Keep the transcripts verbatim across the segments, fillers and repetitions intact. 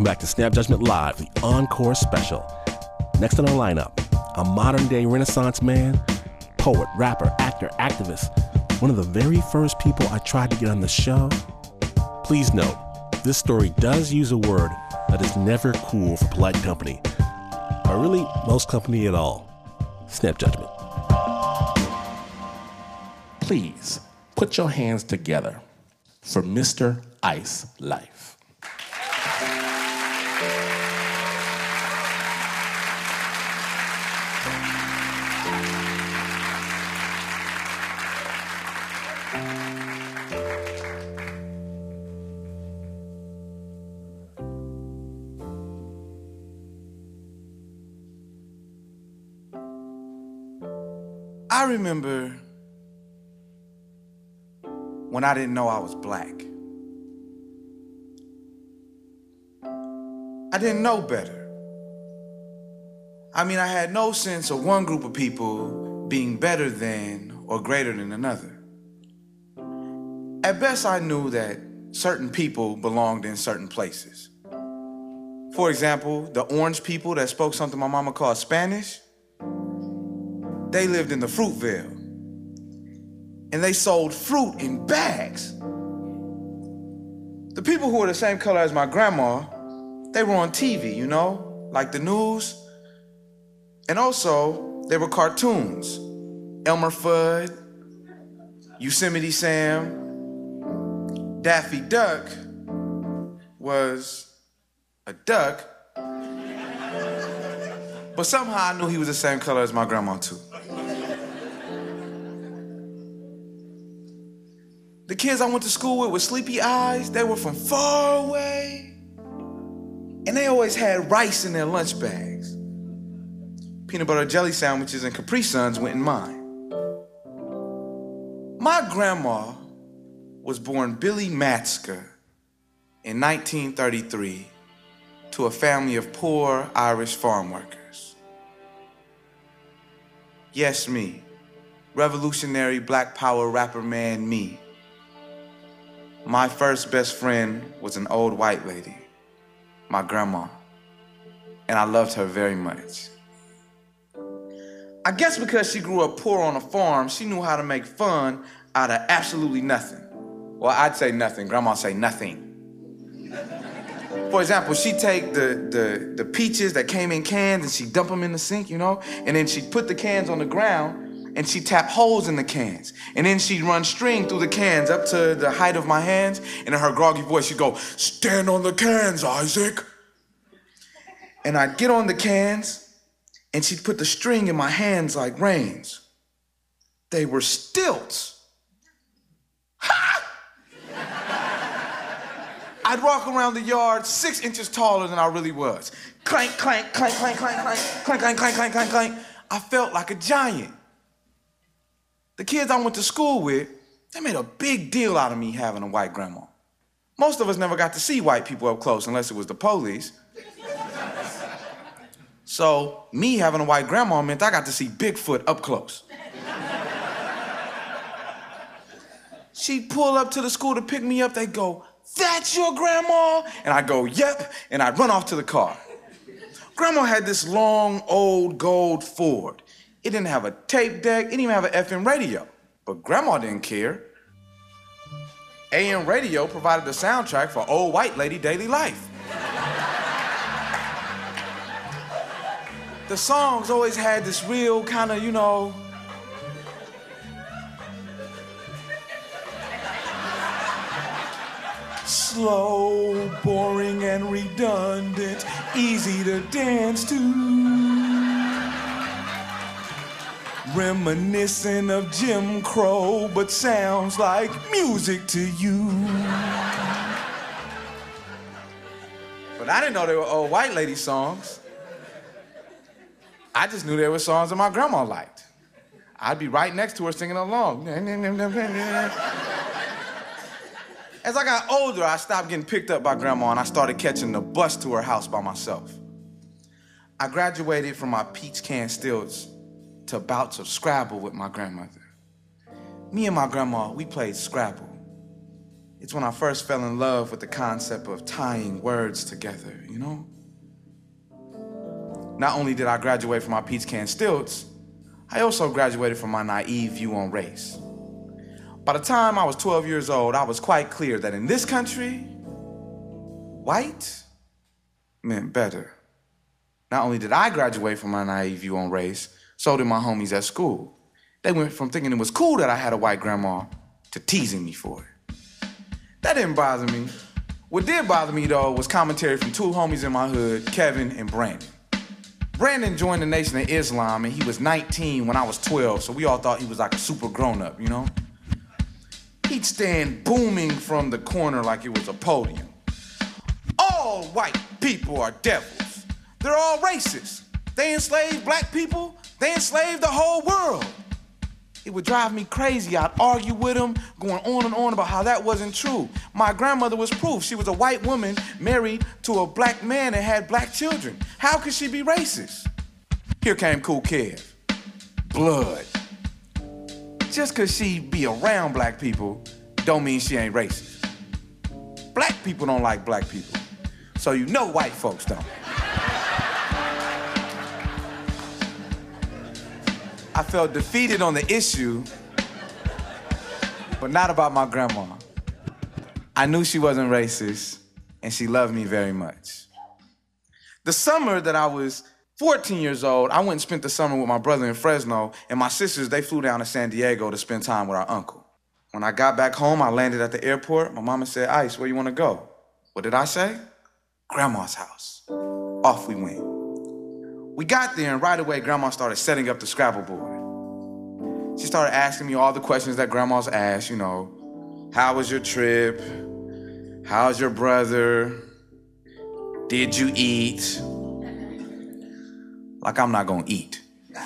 Welcome back to Snap Judgment Live, the Encore Special. Next on our lineup, a modern-day Renaissance man, poet, rapper, actor, activist, one of the very first people I tried to get on the show. Please note, this story does use a word that is never cool for polite company, or really most company at all. Snap Judgment. Please put your hands together for Mister Ice Life. I remember when I didn't know I was black. I didn't know better. I mean, I had no sense of one group of people being better than or greater than another. At best, I knew that certain people belonged in certain places. For example, the orange people that spoke something my mama called Spanish, they lived in the Fruitville, and they sold fruit in bags. The people who were the same color as my grandma, they were on T V, you know, like the news. And also, they were cartoons. Elmer Fudd, Yosemite Sam, Daffy Duck was a duck, but somehow I knew he was the same color as my grandma too. The kids I went to school with with sleepy eyes, they were from far away. And they always had rice in their lunch bags. Peanut butter jelly sandwiches and Capri Suns went in mine. My grandma was born Billy Matsker in nineteen thirty-three to a family of poor Irish farm workers. Yes, me, revolutionary black power rapper man me. My first best friend was an old white lady, my grandma, and I loved her very much. I guess because she grew up poor on a farm, she knew how to make fun out of absolutely nothing. Well, I'd say nothing, grandma'd say nothing. For example, she'd take the, the, the peaches that came in cans and she'd dump them in the sink, you know, and then she'd put the cans on the ground and she'd tap holes in the cans. And then she'd run string through the cans up to the height of my hands. And in her groggy voice, she'd go, "Stand on the cans, Isaac." And I'd get on the cans, and she'd put the string in my hands like reins. They were stilts. Ha! I'd walk around the yard six inches taller than I really was. Clank, clank, clank, clank, clank, clank, clank, clank, clank, clank, clank, clank. I felt like a giant. The kids I went to school with, they made a big deal out of me having a white grandma. Most of us never got to see white people up close unless it was the police. So me having a white grandma meant I got to see Bigfoot up close. She'd pull up to the school to pick me up. They'd go, "That's your grandma?" And I'd go, "Yep," and I'd run off to the car. Grandma had this long, old gold Ford. It didn't have a tape deck, it didn't even have an F M radio. But grandma didn't care. A M radio provided the soundtrack for old white lady daily life. The songs always had this real kind of, you know, slow, boring, and redundant, easy to dance to. Reminiscent of Jim Crow, but sounds like music to you. But I didn't know they were old white lady songs. I just knew they were songs that my grandma liked. I'd be right next to her singing along. As I got older, I stopped getting picked up by grandma and I started catching the bus to her house by myself. I graduated from my peach can stilts to bouts of Scrabble with my grandmother. Me and my grandma, we played Scrabble. It's when I first fell in love with the concept of tying words together, you know? Not only did I graduate from my peach can stilts, I also graduated from my naive view on race. By the time I was twelve years old, I was quite clear that in this country, white meant better. Not only did I graduate from my naive view on race, so did my homies at school. They went from thinking it was cool that I had a white grandma to teasing me for it. That didn't bother me. What did bother me, though, was commentary from two homies in my hood, Kevin and Brandon. Brandon joined the Nation of Islam, and he was nineteen when I was twelve, so we all thought he was like a super grown-up, you know? He'd stand booming from the corner like it was a podium. All white people are devils. They're all racist. They enslaved black people. They enslaved the whole world. It would drive me crazy. I'd argue with him, going on and on about how that wasn't true. My grandmother was proof. She was a white woman married to a black man and had black children. How could she be racist? Here came Kool Kev. Blood. Just because she be around black people don't mean she ain't racist. Black people don't like black people, so you know white folks don't. I felt defeated on the issue, but not about my grandma. I knew she wasn't racist, and she loved me very much. The summer that I was fourteen years old, I went and spent the summer with my brother in Fresno, and my sisters, they flew down to San Diego to spend time with our uncle. When I got back home, I landed at the airport. My mama said, "Ice, where you want to go?" What did I say? Grandma's house. Off we went. We got there, and right away, Grandma started setting up the Scrabble board. She started asking me all the questions that grandmas ask, you know, how was your trip? How's your brother? Did you eat? Like I'm not gonna eat.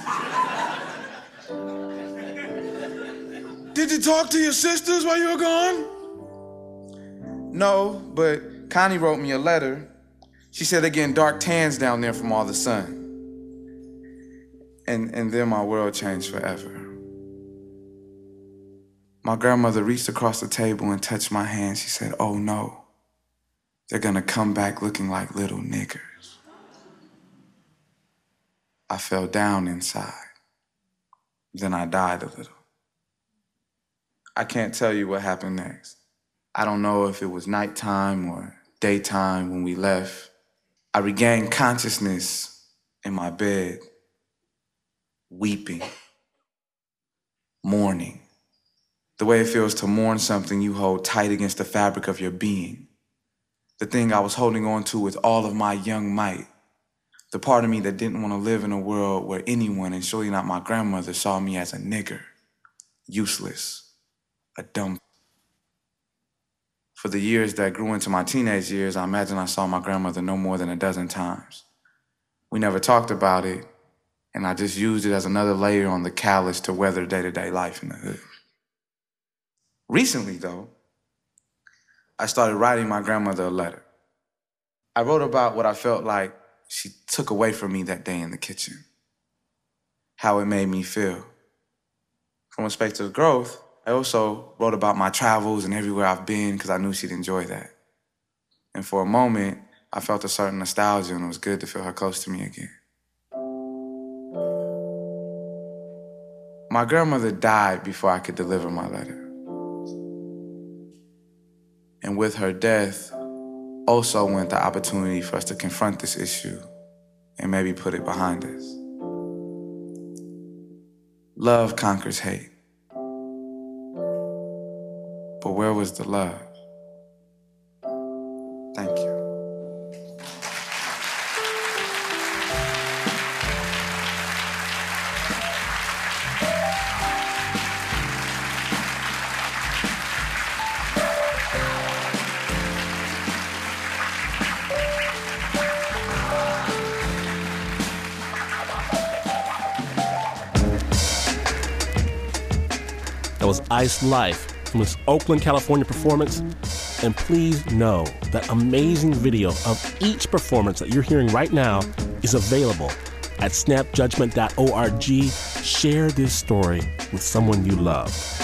Did you talk to your sisters while you were gone? No, but Connie wrote me a letter. She said they're getting dark tans down there from all the sun. And, and then my world changed forever. My grandmother reached across the table and touched my hand. She said, "Oh no, they're gonna come back looking like little niggers." I fell down inside. Then I died a little. I can't tell you what happened next. I don't know if it was nighttime or daytime when we left. I regained consciousness in my bed, weeping, mourning. The way it feels to mourn something you hold tight against the fabric of your being. The thing I was holding on to with all of my young might. The part of me that didn't want to live in a world where anyone, and surely not my grandmother, saw me as a nigger, useless, a dumb. For the years that grew into my teenage years, I imagine I saw my grandmother no more than a dozen times. We never talked about it, and I just used it as another layer on the callus to weather day-to-day life in the hood. Recently, though, I started writing my grandmother a letter. I wrote about what I felt like she took away from me that day in the kitchen, how it made me feel. From a space of growth, I also wrote about my travels and everywhere I've been because I knew she'd enjoy that. And for a moment, I felt a certain nostalgia, and it was good to feel her close to me again. My grandmother died before I could deliver my letter. And with her death, also went the opportunity for us to confront this issue and maybe put it behind us. Love conquers hate. But where was the love? Thank you. That was Ice Life from his Oakland, California performance. And please know that amazing video of each performance that you're hearing right now is available at snap judgment dot org. Share this story with someone you love.